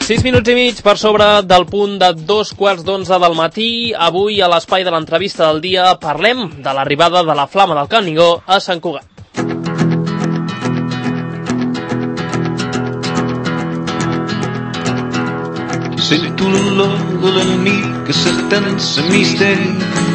6 minuts i mig per sobre del punt de 2:15 del matí. Avui, a l'espai de l'entrevista del dia, parlem de l'arribada de la Flama del Canigó a Sant Cugat. Sento l'olor de la nit que s'atensa misteri.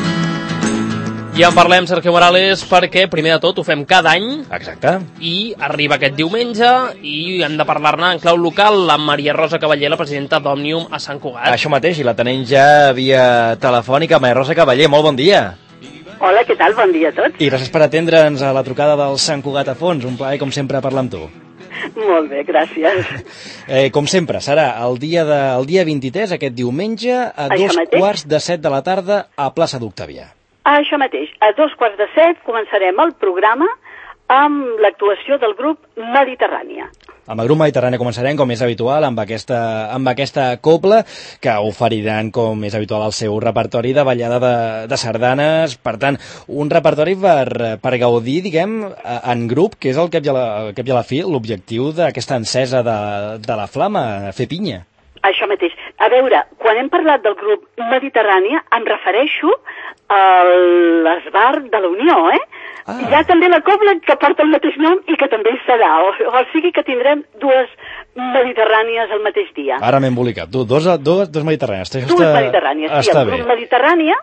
Ja en parlem, Sergio Morales, perquè primer de tot ho fem cada any. Exacte. I arriba aquest diumenge i hem de parlar-ne en clau local amb Maria Rosa Cavaller, la presidenta d'Òmnium a Sant Cugat. Això mateix, i la tenim ja via telefònica. Maria Rosa Cavaller, molt bon dia. Hola, què tal? Bon dia a tots. I gràcies per atendre'ns a la trucada del Sant Cugat a fons. Un plaer, com sempre, parlar amb tu. Molt bé, gràcies. Com sempre, serà el dia 23, aquest diumenge, a 2:15 de la tarda a plaça d'Octavià. Això mateix. A 2:15 començarem el programa amb l'actuació del grup Mediterrània. Amb el grup Mediterrània començarem, com és habitual, amb aquesta cobla, que oferiran, com és habitual, el seu repertori de ballada de sardanes. Per tant, un repertori per gaudir, diguem, en grup, que és el cap i a la fi, l'objectiu d'aquesta encesa de la flama, fer pinya. Això mateix. A veure, quan hem parlat del grup Mediterrània, em refereixo a l'esbar de la Unió, Hi ha també la cobla que porta el mateix nom i que també hi serà, o sigui que tindrem dues mediterrànies al mateix dia. Ara m'he embolicat. Dos mediterrànies. Dues mediterrànies, sí. El grup Mediterrània,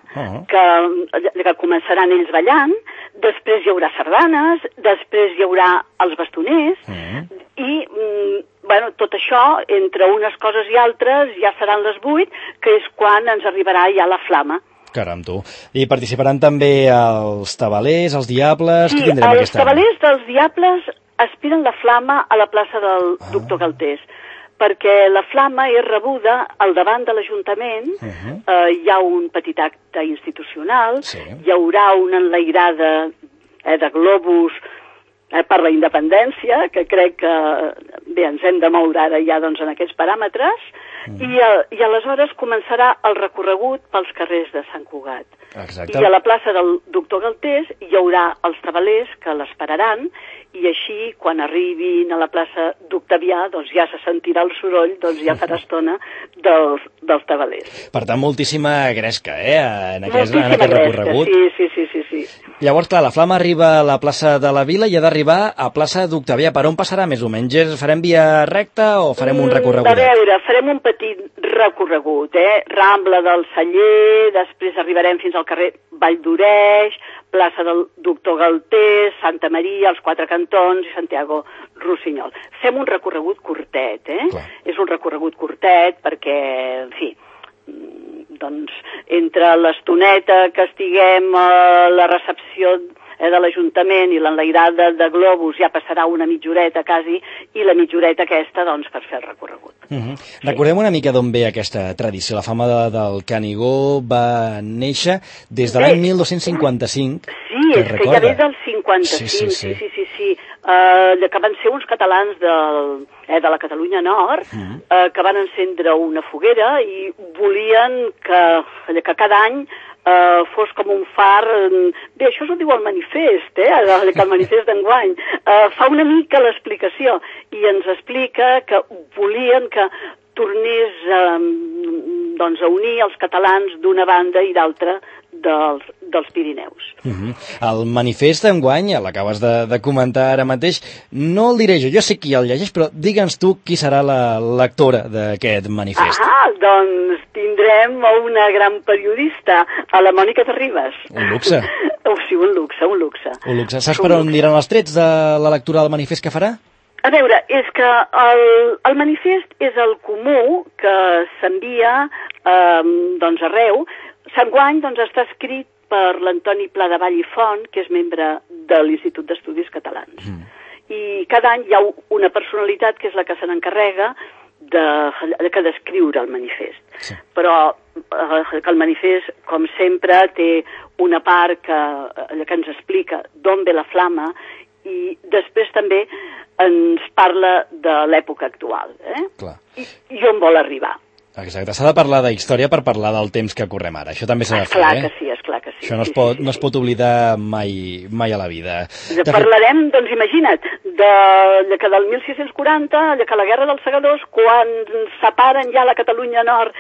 que començaran ells ballant, després hi haurà sardanes, després hi haurà els bastoners, i tot això, entre unes coses i altres, ja seran les 8, que és quan ens arribarà ja la flama. Caram, tu. I participaran també els tabalers, els diables... Sí, els tabalers dels diables aspiren la flama a la plaça del doctor Galtés, perquè la flama és rebuda al davant de l'Ajuntament, hi ha un petit acte institucional, hi haurà una enlairada de globus per la independència, que crec que ens hem de moure ara ja en aquests paràmetres, i aleshores començarà el recorregut pels carrers de Sant Cugat. Exacte. I a la plaça del doctor Galtés hi haurà els tabalers que l'esperaran, i així, quan arribin a la plaça d'Octavià, ja se sentirà el soroll, ja farà estona dels tabalers. Per tant, moltíssima gresca, en aquest recorregut. Sí. Llavors, clar, la flama arriba a la plaça de la Vila i ha d'arribar a plaça d'Octavià. Per on passarà més o menys? Farem via recta o farem un recorregut? A veure, farem un petit recorregut, Rambla del Celler, després arribarem fins al carrer Vall d'Oreix, plaça del doctor Galtés, Santa Maria, els Quatre Cantons i Santiago Rossinyol. Fem un recorregut curtet, És un recorregut curtet perquè, en fi, entre l'estoneta que estiguem a la recepció de l'Ajuntament i l'enlairada de globus ja passarà una mitja horeta quasi, i la mitja horeta aquesta per fer el recorregut. Recordem una mica d'on ve aquesta tradició. La fama del Canigó va néixer des de l'any 1255. Sí, és que ja ve del 55, sí. Que van ser uns catalans de la Catalunya Nord que van encendre una foguera i volien que cada any fos com un far. Bé, això s'ho diu al manifest, el manifest d'enguany. Fa una mica l'explicació i ens explica que volien que tornés a unir els catalans d'una banda i d'altra dels Pirineus. El manifest d'enguany, l'acabes de comentar ara mateix, no el diré jo sé qui el llegeix, però digue'ns tu qui serà la lectora d'aquest manifest. Doncs tindrem una gran periodista, a la Mònica de Ribes. Un luxe. Sí, un luxe. Saps per on aniran els trets de la lectura del manifest que farà? A veure, és que el manifest és el comú que s'envia arreu. S'enguany està escrit per l'Antoni Pla de Vall i Font, que és membre de l'Institut d'Estudis Catalans. I cada any hi ha una personalitat que és la que se n'encarrega de descriure el manifest. Sí. Però el manifest, com sempre, té una part que ens explica d'on ve la flama i després també ens parla de l'època actual, i on vol arribar. Exacte, s'ha de parlar de història per parlar del temps que correm ara. Això també s'ha de fer, Esclar que sí. Això no es pot oblidar mai a la vida. Parlarem, imagina't, que del 1640, que la Guerra dels Segadors, quan separen ja la Catalunya Nord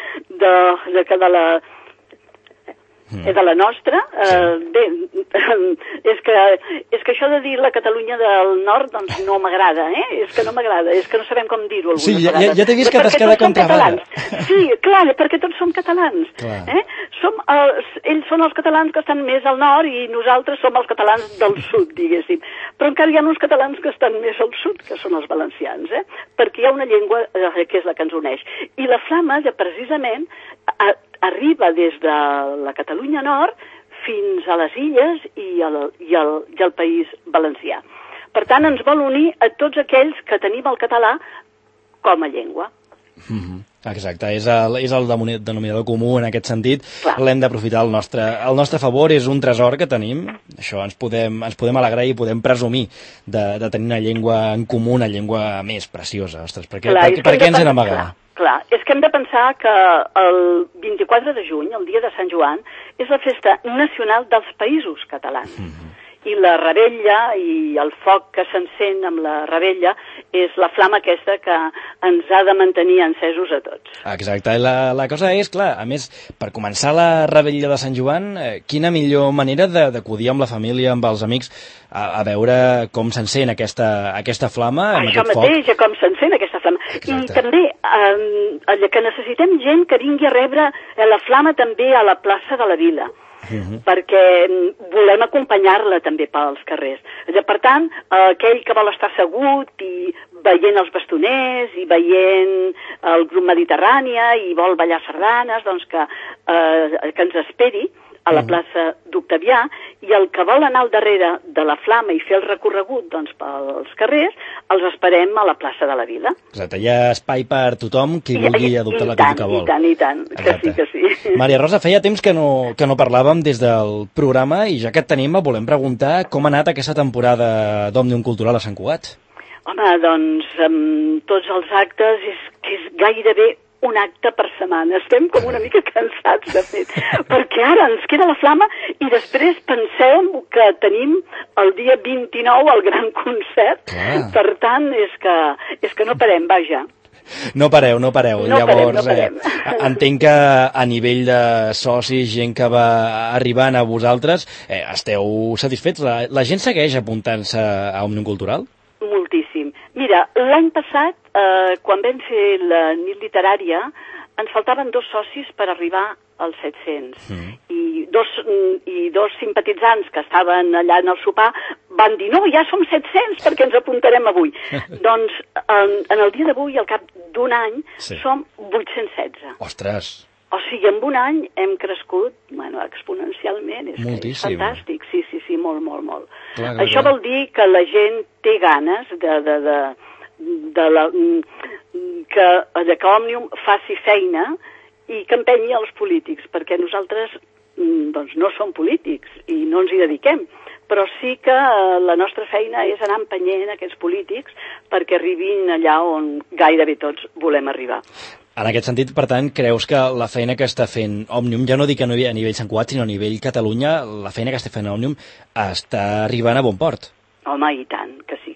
de la nostra, bé, és que això de dir la Catalunya del Nord, doncs no m'agrada, és que no m'agrada, és que no sabem com dir-ho algunes vegades. Sí, ja t'he vist que t'has quedat contrabanda. Sí, clar, perquè tots som catalans. Ells són els catalans que estan més al nord i nosaltres som els catalans del sud, diguéssim. Però encara hi ha uns catalans que estan més al sud, que són els valencians, perquè hi ha una llengua que és la que ens uneix. I la flama, precisament, arriba des de la Catalunya Nord fins a les Illes i al País Valencià. Per tant, ens vol unir a tots aquells que tenim el català com a llengua. Exacte, és el denominador comú en aquest sentit. L'hem d'aprofitar al nostre favor, és un tresor que tenim. Això ens podem alegrar i podem presumir de tenir una llengua en comú, una llengua més preciosa. Ostres, per què ens hem d'amagar? Clar, és que hem de pensar que el 24 de juny, el dia de Sant Joan, és la festa nacional dels països catalans. I la revetlla i el foc que s'encén amb la revetlla és la flama aquesta que ens ha de mantenir encesos a tots. Exacte, i la cosa és, clar, a més, per començar la revetlla de Sant Joan, quina millor manera d'acudir amb la família, amb els amics, a veure com s'encén aquesta flama, amb aquest foc. Això mateix, com s'encén aquesta flama. Exacte. I també que necessitem gent que vingui a rebre la flama també a la plaça de la Vila. Perquè volem acompanyar-la també pels carrers. Per tant, aquell que vol estar assegut i veient els bastoners i veient el grup Mediterrània i vol ballar sardanes, doncs que ens esperi a la plaça d'Octavià, i el que vol anar al darrere de la flama i fer el recorregut doncs, pels carrers, els esperem a la plaça de la Vila. Exacte, hi ha espai per tothom qui vulgui adoptar l'actitud que vol. I tant, que sí. Maria Rosa, feia temps que no parlàvem des del programa i ja que et tenim volem preguntar com ha anat aquesta temporada d'Òmnium Cultural a Sant Cugat. Home, doncs, amb tots els actes és gairebé un acte per setmana. Estem com una mica cansats, de fet, perquè ara ens queda la flama i després pensem que tenim el dia 29 el gran concert. Per tant, és que no parem, vaja. No pareu. Llavors, entenc que a nivell de socis, gent que va arribant a vosaltres, esteu satisfets? La gent segueix apuntant-se a Òmnium Cultural? Moltíssim. Mira, l'any passat, quan vam fer la nit literària, ens faltaven 2 socis per arribar als 700. I dos simpatitzants que estaven allà en el sopar van dir, no, ja som 700 perquè ens apuntarem avui. Doncs en el dia d'avui, al cap d'un any, som 816. Ostres! O sigui, en un any hem crescut, exponencialment. És fantàstic, sí, molt. Clar. Això vol dir que la gent té ganes que Òmnium faci feina i que empenyi els polítics, perquè nosaltres doncs, no som polítics i no ens hi dediquem, però sí que la nostra feina és anar empenyent aquests polítics perquè arribin allà on gairebé tots volem arribar. En aquest sentit, per tant, creus que la feina que està fent Òmnium, ja no dic a nivell Sant Cugat, sinó a nivell Catalunya, la feina que està fent Òmnium està arribant a bon port? Home, i tant, que sí.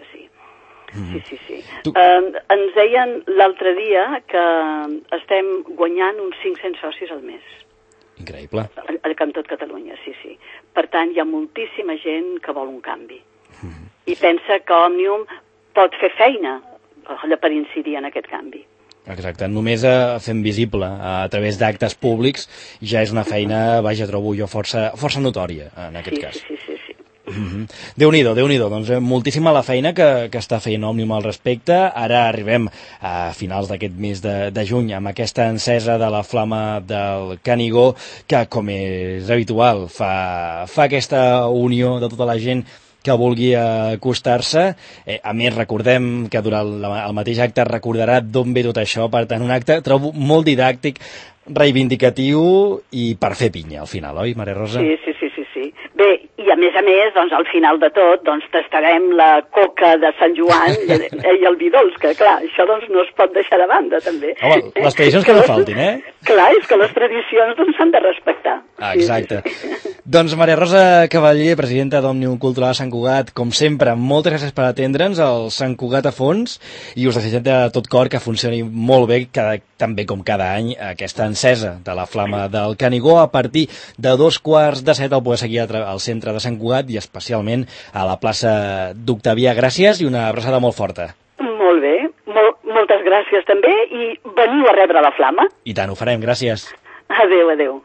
Sí. Ens deien l'altre dia que estem guanyant uns 500 socis al mes. Increïble. En tot Catalunya, sí. Per tant, hi ha moltíssima gent que vol un canvi. I pensa que Òmnium pot fer feina per incidir en aquest canvi. Exacte, només fent visible a través d'actes públics ja és una feina, trobo jo, força notòria en aquest cas. Sí. Déu-n'hi-do, doncs moltíssima la feina que està fent Òmnium al respecte. Ara arribem a finals d'aquest mes de juny amb aquesta encesa de la flama del Canigó, que com és habitual fa aquesta unió de tota la gent que vulgui acostar-se. A més, recordem que durant el mateix acte recordarà d'on ve tot això, per tant, un acte, trobo, molt didàctic, reivindicatiu i per fer pinya, al final, oi, Maria Rosa? Sí. sí. Bé, i a més, doncs, al final de tot, doncs, tastarem la coca de Sant Joan i el vi dolç, que clar, això doncs no es pot deixar de banda, també. Home, les tradicions que no faltin, eh? Clar, és que les tradicions doncs s'han de respectar. Exacte. Doncs Maria Rosa Cavaller, presidenta d'Òmnium Cultural Sant Cugat, com sempre, moltes gràcies per atendre'ns al Sant Cugat a fons i us desitgem de tot cor que funcioni molt bé, també com cada any, aquesta encesa de la Flama del Canigó a partir de 6:45 el poder seguir al centre de Sant Cugat i especialment a la plaça d'Octavià. Gràcies i una abraçada molt forta. Molt bé, moltes gràcies també i veniu a rebre la Flama. I tant, ho farem, gràcies. Adéu, adéu.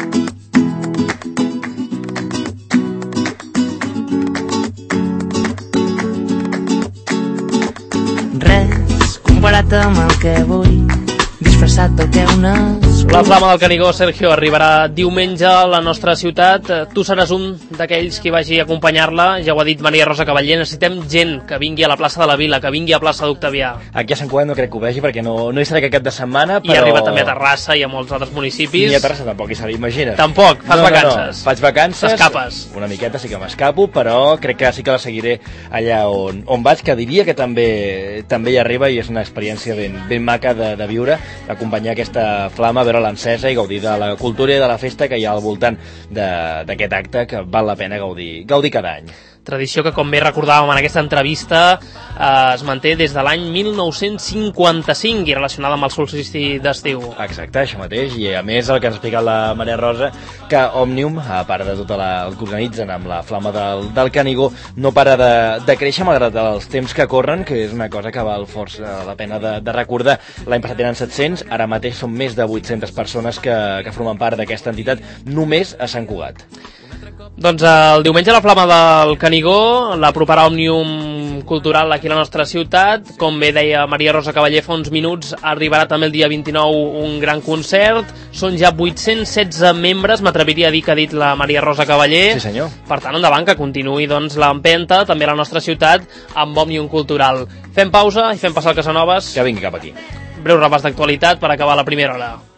Res comparat amb el que vull, disfressat pel que un és. La Flama del Canigó, Sergio, arribarà diumenge a la nostra ciutat. Tu seràs un d'aquells que vagi a acompanyar-la. Ja ho ha dit Maria Rosa Cavaller, necessitem gent que vingui a la plaça de la Vila, que vingui a plaça d'Octavià. Aquí a Sant Cugat no crec que ho vegi perquè no hi serà aquest cap de setmana, però... I arriba també a Terrassa i a molts altres municipis. Ni a Terrassa tampoc hi serà, imagina't. Tampoc, fas vacances. No. Faig vacances. T'escapes. Una miqueta sí que m'escapo, però crec que sí que la seguiré allà on vaig, que diria que també hi arriba i és una experiència ben maca de viure, acompanyar aquesta flama, veure l'encesa i gaudir de la cultura i de la festa que hi ha al voltant d'aquest acte que val la pena gaudir cada any. Tradició que, com bé recordàvem en aquesta entrevista, es manté des de l'any 1955 i relacionada amb el solstici d'estiu. Exacte, això mateix, i a més el que ens ha explicat la Maria Rosa, que Òmnium, a part de tot el que organitzen amb la Flama del Canigó, no para de créixer malgrat els temps que corren, que és una cosa que val força la pena de recordar. L'any passat eren 700, ara mateix són més de 800 persones que formen part d'aquesta entitat només a Sant Cugat. Doncs el diumenge la Flama del Canigó la proparà Òmnium Cultural aquí a la nostra ciutat. Com bé deia Maria Rosa Cavaller fa uns minuts, arribarà també el dia 29 un gran concert. Són ja 816 membres, m'atreviria a dir que ha dit la Maria Rosa Cavaller. Sí, senyor. Per tant, endavant, que continuï doncs, l'empenta també a la nostra ciutat amb Òmnium Cultural. Fem pausa i fem passar el Casanovas. Que vingui cap aquí. Breu repàs d'actualitat per acabar la primera hora.